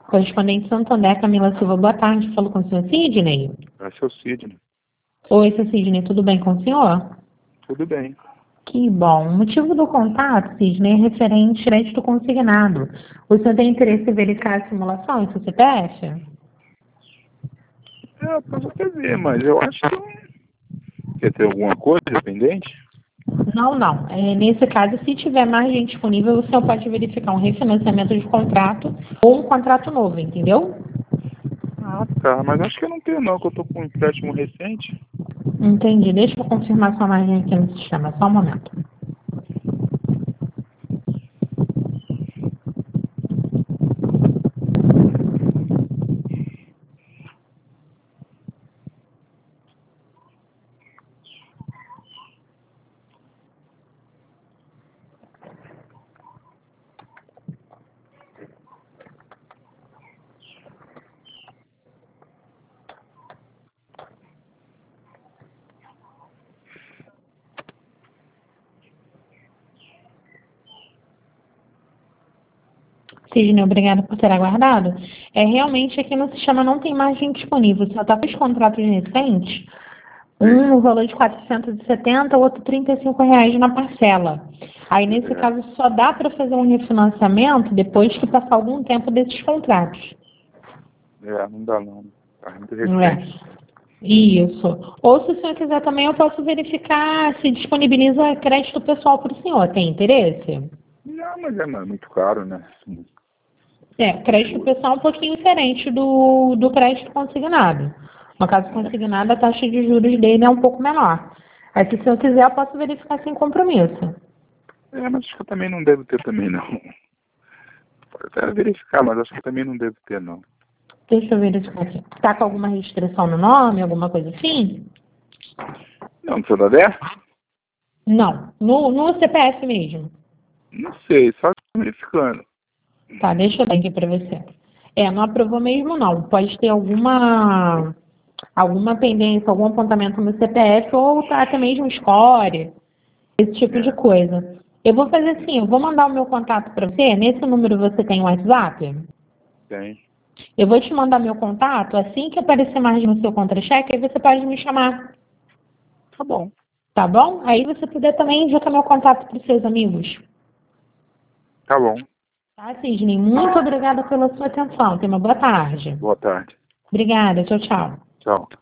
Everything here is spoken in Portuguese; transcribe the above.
Correspondente Santander, Camila Silva, boa tarde. Falou com o senhor Sidney? Esse é o Sidney. Oi, seu Sidney, tudo bem com o senhor? Tudo bem. Que bom. O motivo do contato, Sidney, é referente ao crédito consignado. O senhor tem interesse em verificar a simulação em seu CPF? Eu posso até ver, mas eu acho que quer ter alguma coisa pendente? Não, não. Nesse caso, se tiver margem disponível, o senhor pode verificar um refinanciamento de contrato ou um contrato novo, entendeu? Ah, tá. Mas acho que eu não tenho não, que eu tô com um empréstimo recente. Entendi. Deixa eu confirmar sua margem aqui no sistema. Só um momento. Sidney, obrigada por ter aguardado. Realmente aqui no sistema não tem margem disponível. Só está com os contratos recentes. Um no valor de 470, o outro R$ 35 na parcela. Aí, nesse caso, só dá para fazer um refinanciamento depois que passar algum tempo desses contratos. Não dá não. Tá muito Não é? recente. Isso. Ou, se o senhor quiser também, eu posso verificar se disponibiliza crédito pessoal para o senhor. Tem interesse? Não, mas é muito caro, né? Crédito pessoal é um pouquinho diferente do crédito consignado. No caso consignado, a taxa de juros dele é um pouco menor. Aí, se o senhor quiser, eu posso verificar sem compromisso. Mas acho que eu também não devo ter também não. Pode até verificar, mas acho que eu também não devo ter não. Deixa eu verificar aqui. Está com alguma restrição no nome, alguma coisa assim? Não, no Santander? Não. No CPF mesmo. Não sei, só verificando. Tá, deixa eu ver aqui para você. Não aprovou mesmo não. Pode ter alguma pendência, algum apontamento no CPF ou até mesmo score, esse tipo de coisa. Eu vou fazer assim, eu vou mandar o meu contato para você. Nesse número você tem o WhatsApp? Tem. Eu vou te mandar meu contato. Assim que aparecer margem no seu contra-cheque, aí você pode me chamar. Tá bom. Tá bom? Aí você puder também indicar meu contato para os seus amigos. Tá bom. Tá, Sidney? Muito obrigada pela sua atenção. Tenha uma boa tarde. Boa tarde. Obrigada. Tchau, tchau. Tchau.